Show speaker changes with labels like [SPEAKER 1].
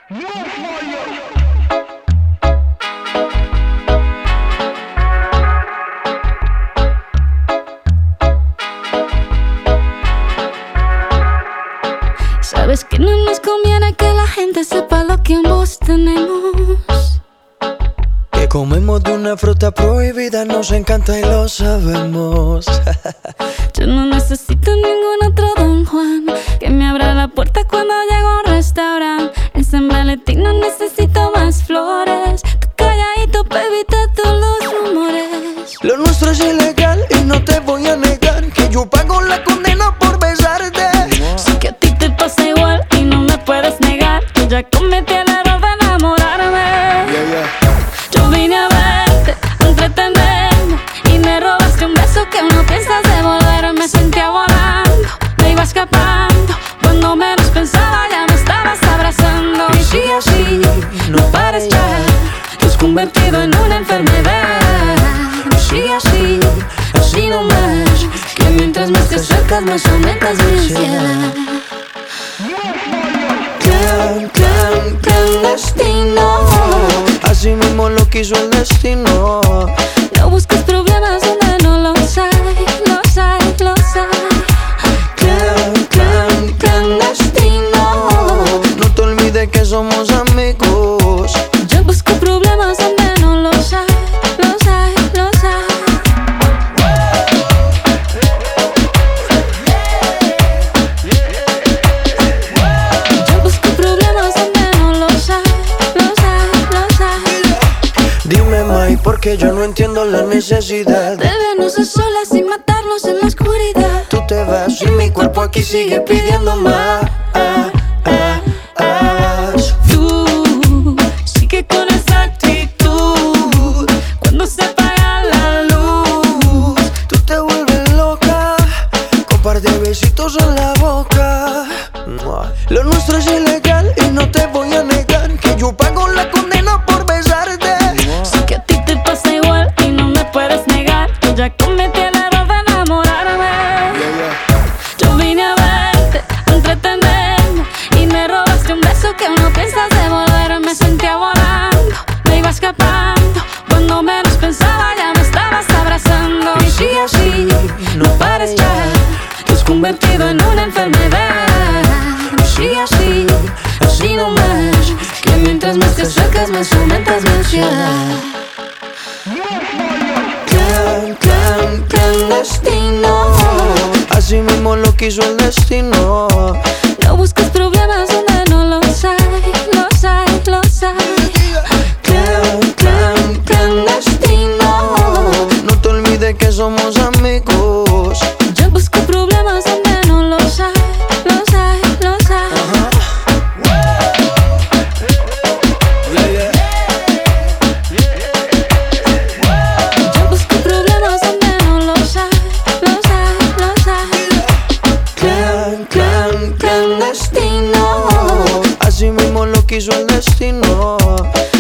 [SPEAKER 1] Sabes que no nos conviene que la gente sepa lo que ambos tenemos.
[SPEAKER 2] Que comemos de una fruta prohibida, nos encanta y lo sabemos.
[SPEAKER 1] Yo no necesito ningún otro Don Juan que me abra la puerta cuando llego a un restaurante. En San Valentín no necesito más flores. Tú calladito, baby, te todos los rumores.
[SPEAKER 2] Lo nuestro es ilegal y no te voy a negar que yo pago la condena por besarte.
[SPEAKER 1] Sé que a ti te pasa igual y no me puedes negar que ya cometí el error de enamorarme. Yo vine a verte, a entretenerme, y me robaste un beso que no piensas devolver. Me sentía volando, me iba escapando. Cuando menos pensaba ya me estabas abrazando. Y sigue así, no pares ya, te has convertido en una enfermedad. Y sigue así, así nomás, que mientras más te acercas más aumentas mi ansiedad. Clandestino,
[SPEAKER 2] así mismo lo quiso el destino.
[SPEAKER 1] no busques problemas donde no los hay, los hay, los hay. Clandestino,
[SPEAKER 2] No te olvides que somos amigos.
[SPEAKER 1] yo busco problemas donde no los hay, los hay, los hay. Yo busco problemas donde no los hay, los hay, los hay.
[SPEAKER 2] Dime, Mai, porque yo no entiendo la necesidad
[SPEAKER 1] De vernos a solas y matarnos en la oscuridad.
[SPEAKER 2] Tú te vas y mi cuerpo aquí sigue pidiendo más.
[SPEAKER 1] Tú sigue con esa actitud. Cuando se apaga la luz,
[SPEAKER 2] Tú te vuelves loca con par de besitos en la boca. Lo nuestro es ilegal y no te voy a negar que yo pago la condena por besarte.
[SPEAKER 1] sé que a ti te pasa igual y no me puedes negar que ya cometí el error de enamorarme. Yo vine a verte, a entretenerme, y me robaste un beso que no piensas devolver. Me sentía volando, me iba escapando. Cuando menos pensaba ya me estabas abrazando. Y sigue así, no pares ya, te has convertido en una enfermedad. Y sigue así, así nomás, que mientras más te acercas más aumentas mi ansiedad. Clandestino,
[SPEAKER 2] Así mismo lo quiso el destino.
[SPEAKER 1] no busques problemas donde no los hay, los hay, los hay. Clandestino,
[SPEAKER 2] No te olvides que somos amigos.
[SPEAKER 1] yo busco problemas donde no los hay, los hay, los hay. Yo busco problemas donde no los hay, los hay, los hay. Clandestino,
[SPEAKER 2] Así mismo lo quiso el destino.